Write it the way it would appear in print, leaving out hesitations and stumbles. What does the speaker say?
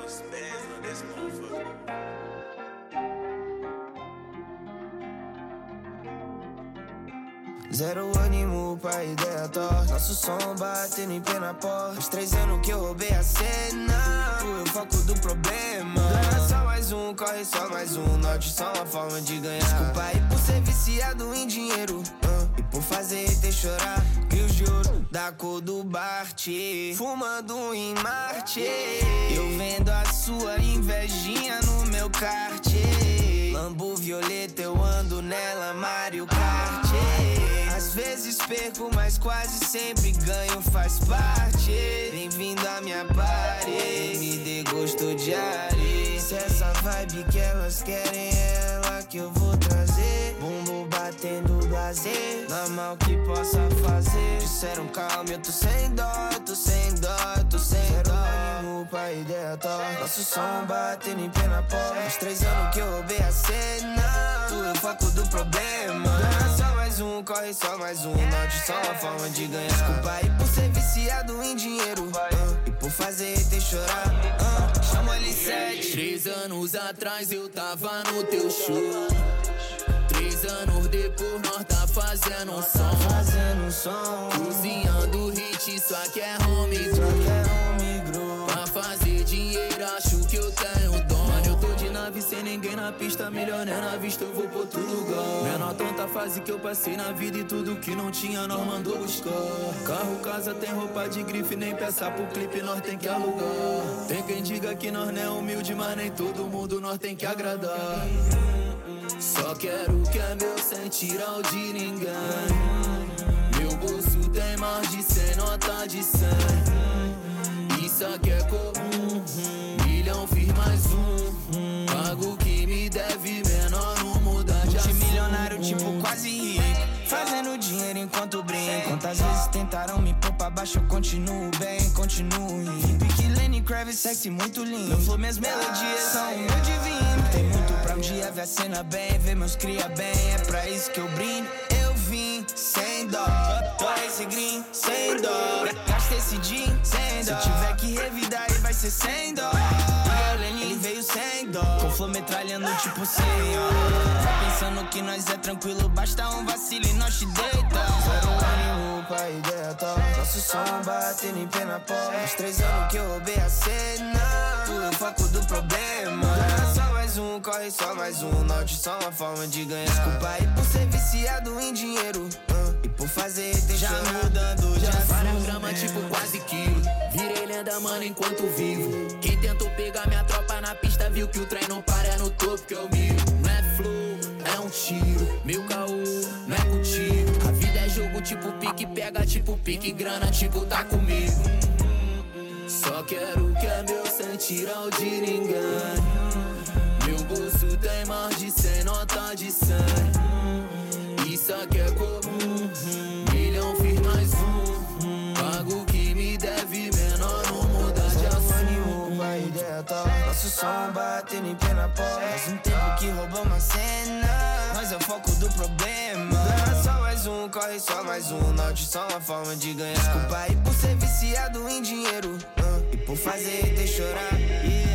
Zero ânimo pra ideia torta. Nosso som batendo em pé na porta. Faz 3 anos que eu roubei a cena. Fui o foco do problema. Ganha só mais um, corre só mais um. Norte só uma forma de ganhar. Desculpa aí por ser viciado em dinheiro, e por fazer ter chorar. Crios de ouro da cor do Bart, fumando em Marte. Eu vendo a sua invejinha no meu kart. Lambo violeta, eu ando nela, Mario Kart. Às vezes perco, mas quase sempre ganho, faz parte. Bem-vindo à minha party, me dê gosto de areia. Se essa vibe que elas querem é ela que eu vou trazer. Bumbum batendo blazer, na mal que possa fazer. Disseram calma, eu tô sem dó, eu tô sem dó, eu tô sem dó. Ânimo pra ideia torta. Nosso som batendo em pé na porta. Faz 3 anos que eu roubei a cena. Tu é o foco do problema. Ganha só mais um, corre só mais um. Norte só uma forma de ganhar. Desculpa aí por ser viciado em dinheiro, e por fazer ter chorar. Chama L7. 3 anos atrás eu tava no teu show. 3 anos depois nós tá fazendo um som. Fazendo um som, cozinhando hit, isso aqui é home grow. Pra fazer dinheiro acho que eu tenho dom. Mano, eu tô de nave sem ninguém na pista. Milionário na vista, eu vou pra outro lugar. Menor tanta fase que eu passei na vida. E tudo que não tinha nós mandou buscar. Carro, casa, tem roupa de grife. Nem peça pro clipe, nós tem que alugar. Tem quem diga que nós não é humilde, mas nem todo mundo nós tem que agradar. Só quero o que é meu sem tirar o de ninguém. Meu bolso tem mais de 100 nota de 100. Isso aqui é comum, milhão fiz mais um. Pago o que me deve, menor não muda de assunto. Multimilionário tipo quase rico, fazendo dinheiro enquanto brinco. Quantas vezes tentaram me pôr pra baixo, eu continuo bem, continuo rindo. Pique Lenny Kravitz, sexy, muito lindo. Meu flow, minhas melodias são o meu divino. Tem muito pra um dia ver a cena bem, ver meus cria bem. É pra isso que eu brindo. Eu vim sem dó, esse green sem dó. Gastei esse jean sem dó. Se eu tiver que revidar aí vai ser sem dó. O Lenny, ele veio sem dó, com flow metralhando tipo senhor. Tá pensando que nós é tranquilo, basta um vacilo e nós te deita. Zero ânimo pra ideia top. Nosso som batendo em pé na porta. Faz 3 anos que eu roubei a cena. Tu é o foco do problema. Ganha só mais um, corre só mais um. Norte só uma forma de ganhar. Desculpa aí por ser viciado em dinheiro, e por fazer ter já chorar. Mudando de assunto. Várias gramas tipo quase quilo. Virei lenda, mano, enquanto vivo. Quem tentou pegar minha tropa na pista viu que o trem não para, é no topo que eu miro. Não é flow, é um tiro. Meu caô, não é contigo. A vida é jogo tipo pique, pega tipo pique. Grana tipo tá comigo. Só quero o que é meu sem tirar o de ninguém. Meu bolso tem mais de 100 nota de 100. Isso aqui é comum, milhão fiz mais um. Pago o que me deve, menor não muda de assunto. Uma ideia top. Nosso som batendo em pé na porta. Faz um tempo que roubamos a cena. Nós é o foco do problema. Ganha só mais um, corre só mais um. Norte só uma forma de ganhar. Desculpa aí por ser viciado em dinheiro, e por fazer ter chorar.